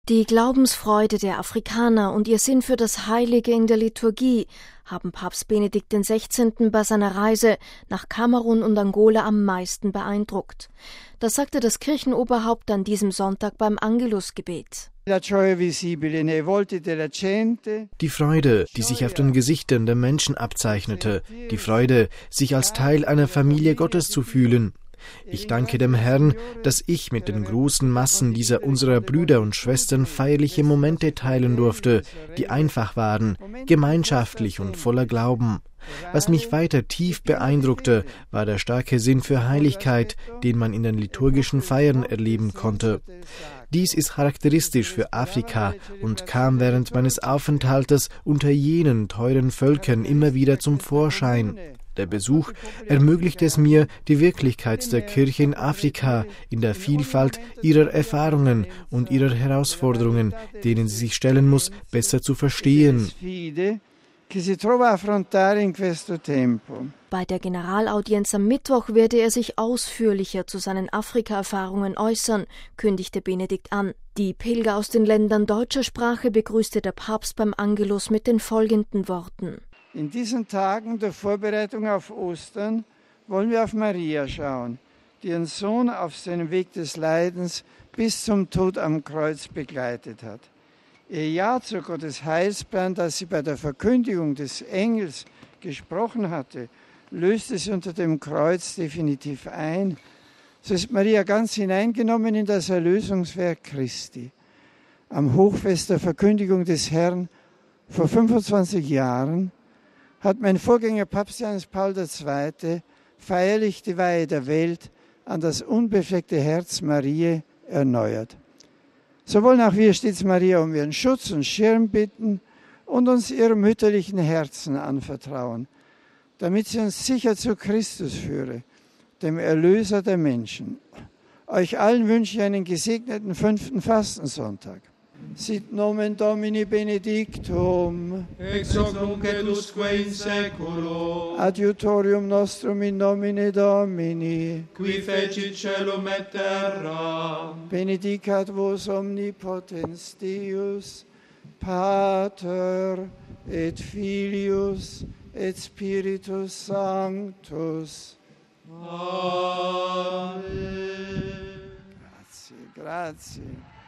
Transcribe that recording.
Die Glaubensfreude der Afrikaner und ihr Sinn für das Heilige in der Liturgie haben Papst Benedikt XVI. Bei seiner Reise nach Kamerun und Angola am meisten beeindruckt. Das sagte das Kirchenoberhaupt an diesem Sonntag beim Angelusgebet. Die Freude, die sich auf den Gesichtern der Menschen abzeichnete, die Freude, sich als Teil einer Familie Gottes zu fühlen. Ich danke dem Herrn, dass ich mit den großen Massen dieser unserer Brüder und Schwestern feierliche Momente teilen durfte, die einfach waren, gemeinschaftlich und voller Glauben. Was mich weiter tief beeindruckte, war der starke Sinn für Heiligkeit, den man in den liturgischen Feiern erleben konnte. Dies ist charakteristisch für Afrika und kam während meines Aufenthaltes unter jenen teuren Völkern immer wieder zum Vorschein. Der Besuch ermöglicht es mir, die Wirklichkeit der Kirche in Afrika in der Vielfalt ihrer Erfahrungen und ihrer Herausforderungen, denen sie sich stellen muss, besser zu verstehen. Bei der Generalaudienz am Mittwoch werde er sich ausführlicher zu seinen Afrika-Erfahrungen äußern, kündigte Benedikt an. Die Pilger aus den Ländern deutscher Sprache begrüßte der Papst beim Angelus mit den folgenden Worten. In diesen Tagen der Vorbereitung auf Ostern wollen wir auf Maria schauen, die ihren Sohn auf seinem Weg des Leidens bis zum Tod am Kreuz begleitet hat. Ihr Ja zu Gottes Heilsplan, das sie bei der Verkündigung des Engels gesprochen hatte, löste sie unter dem Kreuz definitiv ein. So ist Maria ganz hineingenommen in das Erlösungswerk Christi. Am Hochfest der Verkündigung des Herrn vor 25 Jahren hat mein Vorgänger Papst Johannes Paul II. Feierlich die Weihe der Welt an das unbefleckte Herz Mariä erneuert. So wollen auch wir stets Maria um ihren Schutz und Schirm bitten und uns ihrem mütterlichen Herzen anvertrauen, damit sie uns sicher zu Christus führe, dem Erlöser der Menschen. Euch allen wünsche ich einen gesegneten 5. Fastensonntag. Sit nomen Domini benedictum, ex hoc nunc et usque in seculo, adiutorium nostrum in nomine Domini, qui fecit caelum et terra, benedicat vos omnipotens Deus, Pater et Filius et Spiritus Sanctus. Amen. Grazie, grazie.